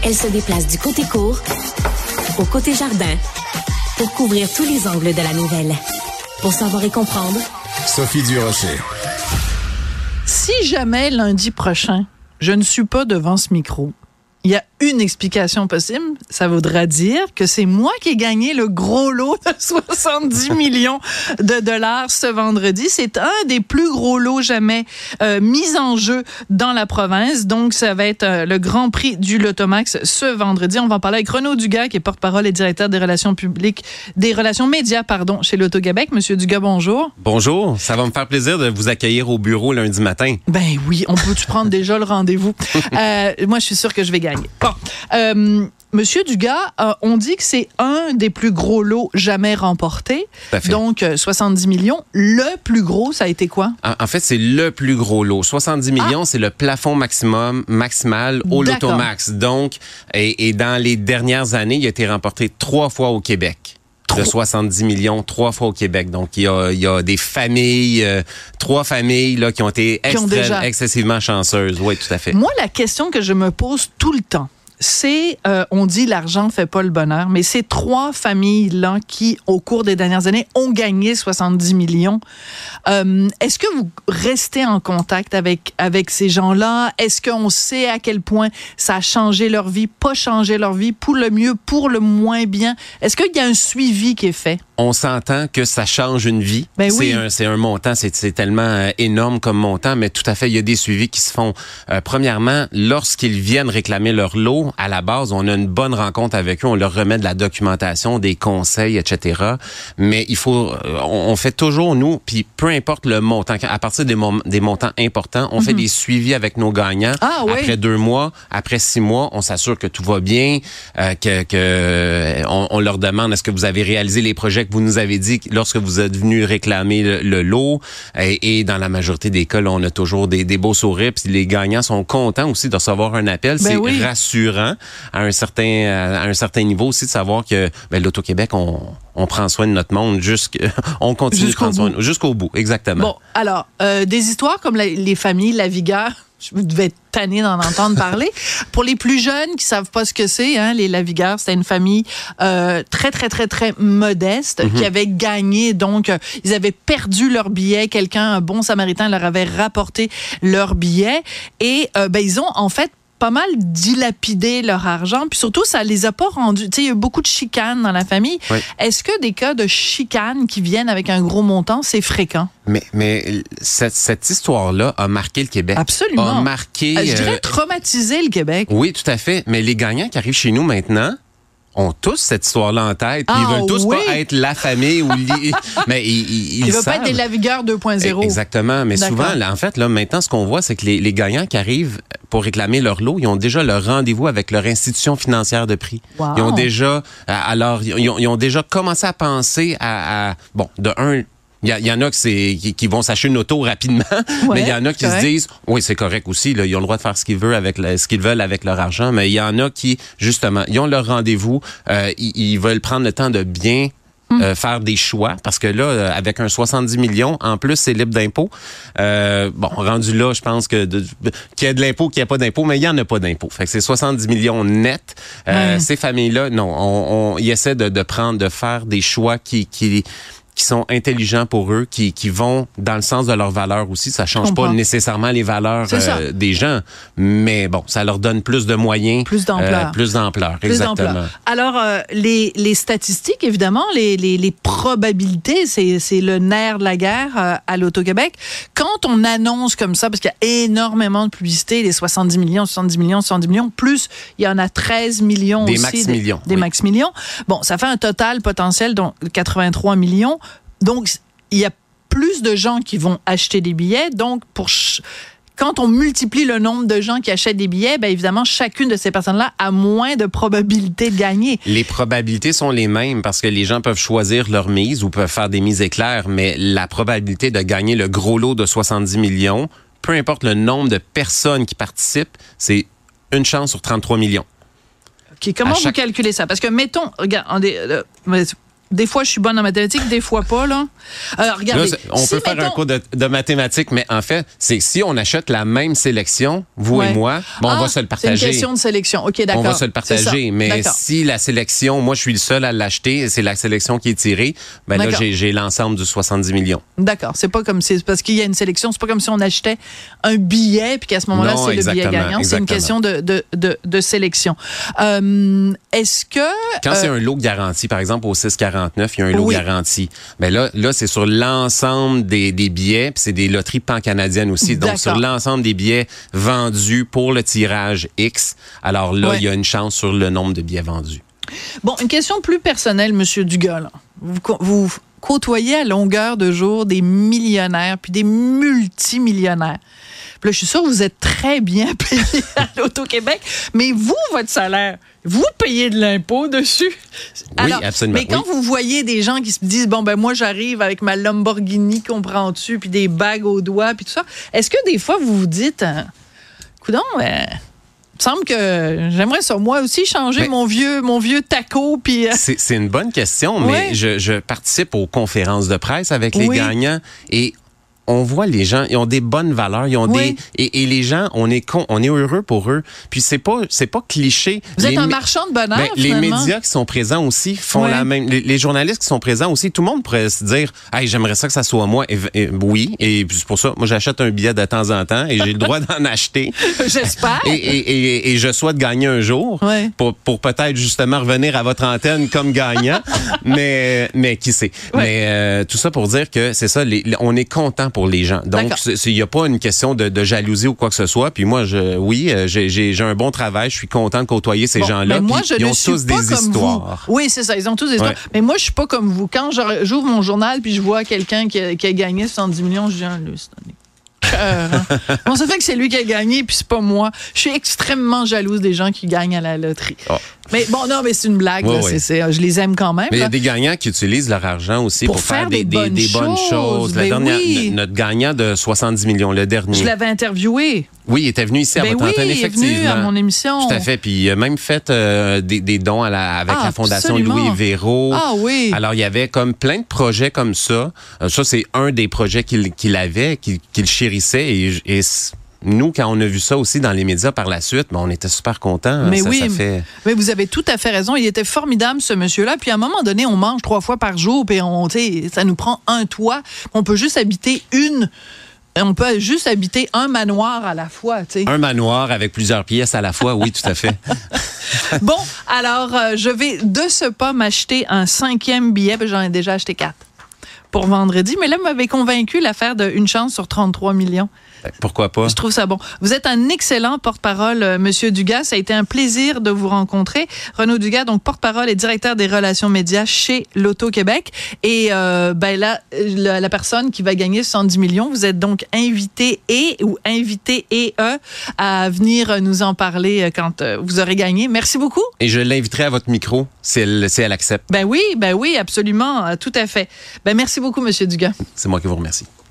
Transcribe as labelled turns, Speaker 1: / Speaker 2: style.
Speaker 1: Elle se déplace du côté court au côté jardin pour couvrir tous les angles de la nouvelle. Pour savoir et comprendre,
Speaker 2: Sophie Durocher.
Speaker 3: Si jamais lundi prochain, je ne suis pas devant ce micro, il y a une explication possible. Ça voudra dire que c'est moi qui ai gagné le gros lot de 70 millions de dollars ce vendredi. C'est un des plus gros lots jamais mis en jeu dans la province. Donc, ça va être le Grand Prix du Lotomax ce vendredi. On va en parler avec Renaud Dugas, qui est porte-parole et directeur des relations publiques, des relations médias, pardon, chez Loto-Québec. Monsieur Dugas, bonjour.
Speaker 4: Bonjour. Ça va me faire plaisir de vous accueillir au bureau lundi matin.
Speaker 3: Ben oui, on peut-tu prendre déjà le rendez-vous? Moi, je suis sûre que je vais gagner. Bon, Monsieur Dugas, on dit que c'est un des plus gros lots jamais remportés. Donc, 70 millions. Le plus gros, ça a été quoi?
Speaker 4: En fait, c'est le plus gros lot. 70 millions, c'est le plafond maximal au Lotomax. Donc, et dans les dernières années, il a été remporté 3 fois au Québec. De 70 millions, 3 fois au Québec. Donc, il y a des familles, 3 familles là, qui ont été excessivement chanceuses. Oui, tout à fait.
Speaker 3: Moi, la question que je me pose tout le temps, c'est, on dit l'argent fait pas le bonheur, mais ces 3 familles-là qui, au cours des dernières années, ont gagné 70 millions, est-ce que vous restez en contact avec ces gens-là? Est-ce qu'on sait à quel point ça a changé leur vie, pas changé leur vie, pour le mieux, pour le moins bien? Est-ce qu'il y a un suivi qui est fait?
Speaker 4: On s'entend que ça change une vie.
Speaker 3: Ben oui.
Speaker 4: C'est un montant, c'est tellement énorme comme montant, mais tout à fait, il y a des suivis qui se font. Premièrement, lorsqu'ils viennent réclamer leur lot, à la base, on a une bonne rencontre avec eux, on leur remet de la documentation, des conseils, etc. Mais il faut, on fait toujours, nous, puis peu importe le montant, à partir des montants importants, on fait des suivis avec nos gagnants. Après 2 mois, après 6 mois, on s'assure que tout va bien, on leur demande est-ce que vous avez réalisé les projets que vous nous avez dit lorsque vous êtes venu réclamer le lot. Et dans la majorité des cas, là, on a toujours des beaux sourires. Puis les gagnants sont contents aussi de recevoir un appel. C'est rassurant à un certain niveau aussi de savoir que l'Auto-Québec, on prend soin de notre monde on continue de prendre soin jusqu'au bout. Exactement.
Speaker 3: Bon, alors, des histoires comme les familles Lavigueur, je devais être tannée d'en entendre parler. Pour les plus jeunes qui savent pas ce que c'est, les Lavigueur, c'était une famille très, très, très, très modeste qui avait gagné. Donc, ils avaient perdu leur billet. Un bon samaritain leur avait rapporté leur billet. Et ils ont en fait pas mal dilapidé leur argent, puis surtout, ça les a pas rendus... Tu sais, il y a eu beaucoup de chicanes dans la famille. Oui. Est-ce que des cas de chicanes qui viennent avec un gros montant, c'est fréquent?
Speaker 4: Mais cette histoire-là a marqué le Québec.
Speaker 3: Absolument.
Speaker 4: A marqué...
Speaker 3: je dirais traumatisé le Québec.
Speaker 4: Oui, tout à fait. Mais les gagnants qui arrivent chez nous maintenant ont tous cette histoire-là en tête. Ils veulent tous pas être la famille ou mais ils
Speaker 3: veulent pas être des Lavigueur 2.0.
Speaker 4: Exactement. Mais souvent, là, en fait, là, maintenant, ce qu'on voit, c'est que les gagnants qui arrivent pour réclamer leur lot, ils ont déjà leur rendez-vous avec leur institution financière de prix.
Speaker 3: Wow.
Speaker 4: Ils ont déjà, ils ont déjà commencé à penser il y en a qui vont s'acheter une auto rapidement, mais il y en a qui se disent, oui, c'est correct aussi, là, ils ont le droit de faire ce qu'ils veulent avec leur argent, mais il y en a qui, justement, ils ont leur rendez-vous, ils veulent prendre le temps de bien faire des choix, parce que là, avec un 70 millions, en plus, c'est libre d'impôt. Rendu là, je pense que qu'il y a de l'impôt, qu'il n'y a pas d'impôt, mais il n'y en a pas d'impôt. Fait que c'est 70 millions net. Ces familles-là, non, ils essaient de faire des choix qui sont intelligents pour eux, qui vont dans le sens de leurs valeurs aussi. Ça change pas nécessairement les valeurs des gens, mais bon, ça leur donne plus de moyens.
Speaker 3: Plus d'ampleur.
Speaker 4: Exactement.
Speaker 3: Alors, les statistiques, évidemment, les probabilités, c'est le nerf de la guerre à l'Auto-Québec. Quand on annonce comme ça, parce qu'il y a énormément de publicité, les 70 millions, plus il y en a 13 millions
Speaker 4: des
Speaker 3: aussi.
Speaker 4: Des
Speaker 3: max millions. Bon, ça fait un total potentiel de 83 millions. Donc, il y a plus de gens qui vont acheter des billets. Donc, quand on multiplie le nombre de gens qui achètent des billets, bien évidemment, chacune de ces personnes-là a moins de probabilité de gagner.
Speaker 4: Les probabilités sont les mêmes parce que les gens peuvent choisir leur mise ou peuvent faire des mises éclairs, mais la probabilité de gagner le gros lot de 70 millions, peu importe le nombre de personnes qui participent, c'est une chance sur 33 millions.
Speaker 3: OK, comment vous calculez ça? Parce que, mettons, regardez... Des fois, je suis bonne en mathématiques, des fois pas, là. Regardez.
Speaker 4: Là, on peut faire un cours de mathématiques, mais en fait, c'est si on achète la même sélection, vous et moi, on va se le partager.
Speaker 3: C'est une question de sélection. OK, d'accord.
Speaker 4: On va se le partager. Mais si la sélection, moi, je suis le seul à l'acheter, c'est la sélection qui est tirée, ben là, j'ai l'ensemble du 70 millions. D'accord.
Speaker 3: C'est pas comme c'est parce qu'il y a une sélection, c'est pas comme si on achetait un billet puis qu'à ce moment-là, c'est le billet gagnant. C'est une question de sélection. Est-ce que...
Speaker 4: Quand c'est un lot garanti, par exemple, au 6,49, il y a un lot garanti. Ben là, c'est sur l'ensemble des billets, puis c'est des loteries pan-canadiennes aussi. Donc, sur l'ensemble des billets vendus pour le tirage X, alors là, il y a une chance sur le nombre de billets vendus.
Speaker 3: Bon, une question plus personnelle, Monsieur Dugas. Là. Vous côtoyez à longueur de jour des millionnaires puis des multimillionnaires. Puis là, je suis sûre que vous êtes très bien payé à l'Auto-Québec, mais vous, votre salaire, vous payez de l'impôt dessus. Alors,
Speaker 4: oui, absolument.
Speaker 3: Mais quand vous voyez des gens qui se disent, bon, ben moi, j'arrive avec ma Lamborghini, comprends-tu, puis des bagues aux doigts, puis tout ça, est-ce que des fois, vous vous dites, coudonc, il me semble que j'aimerais ça, moi aussi, changer mon vieux taco. Puis
Speaker 4: c'est une bonne question, mais je participe aux conférences de presse avec les gagnants et on voit les gens, ils ont des bonnes valeurs, ils ont et les gens, on est heureux pour eux. Puis c'est pas cliché.
Speaker 3: Vous êtes un marchand de bonheur,
Speaker 4: les médias qui sont présents aussi font la même. Les journalistes qui sont présents aussi, tout le monde pourrait se dire, hey, j'aimerais ça que ça soit moi. Oui, et c'est pour ça, moi j'achète un billet de temps en temps et j'ai le droit d'en acheter.
Speaker 3: J'espère.
Speaker 4: Et je souhaite gagner un jour pour peut-être justement revenir à votre antenne comme gagnant. mais qui sait. Mais tout ça pour dire que c'est ça, on est content pour les gens. Donc, il n'y a pas une question de jalousie ou quoi que ce soit. Puis moi, j'ai un bon travail. Je suis content de côtoyer ces gens-là.
Speaker 3: Moi,
Speaker 4: ils ont tous des histoires.
Speaker 3: Oui, c'est ça. Ils ont tous des histoires. Mais moi, je suis pas comme vous. Quand j'ouvre mon journal puis je vois quelqu'un qui a gagné 70 millions, je dis, bon, ça fait que c'est lui qui a gagné puis c'est pas moi. Je suis extrêmement jalouse des gens qui gagnent à la loterie. Mais bon, non, mais c'est une blague. Là, je les aime quand même.
Speaker 4: Mais il y a des gagnants qui utilisent leur argent aussi pour faire des bonnes choses. Notre gagnant de 70 millions, le dernier.
Speaker 3: Je l'avais interviewé.
Speaker 4: Oui, il était venu ici à votre antenne, effectivement.
Speaker 3: Il est venu à mon émission.
Speaker 4: Tout à fait. Puis il a même fait des dons avec la Fondation Louis Véro.
Speaker 3: Ah oui.
Speaker 4: Alors, il y avait comme plein de projets comme ça. Ça, c'est un des projets qu'il avait, qu'il chérissait. Et nous, quand on a vu ça aussi dans les médias par la suite, on était super contents.
Speaker 3: Mais mais vous avez tout à fait raison. Il était formidable, ce monsieur-là. Puis à un moment donné, on mange 3 fois par jour, puis ça nous prend un toit. On peut juste habiter un manoir à la fois. T'sais.
Speaker 4: Un manoir avec plusieurs pièces à la fois, oui, tout à fait.
Speaker 3: Bon, alors, je vais de ce pas m'acheter un 5e billet. J'en ai déjà acheté 4 pour vendredi. Mais là, vous m'avez convaincu l'affaire d'une chance sur 33 millions.
Speaker 4: Pourquoi pas?
Speaker 3: Je trouve ça bon. Vous êtes un excellent porte-parole, Monsieur Dugas. Ça a été un plaisir de vous rencontrer. Renaud Dugas, donc porte-parole et directeur des relations médias chez l'Auto-Québec. Et là, la personne qui va gagner 70 millions, vous êtes donc invité à venir nous en parler quand vous aurez gagné. Merci beaucoup.
Speaker 4: Et je l'inviterai à votre micro si elle accepte.
Speaker 3: Ben oui, absolument, tout à fait. Merci beaucoup, Monsieur Dugas.
Speaker 4: C'est moi qui vous remercie.